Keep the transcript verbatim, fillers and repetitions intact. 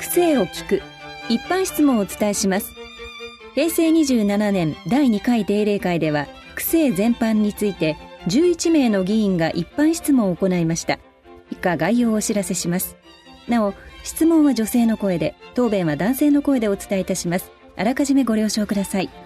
区政を聞く一般質問をお伝えします。へいせいにじゅうななねんだいにかい定例会では区政全般についてじゅういちめいの議員が一般質問を行いました。以下概要をお知らせします。なお質問は女性の声で、答弁は男性の声でお伝えいたします。あらかじめご了承ください。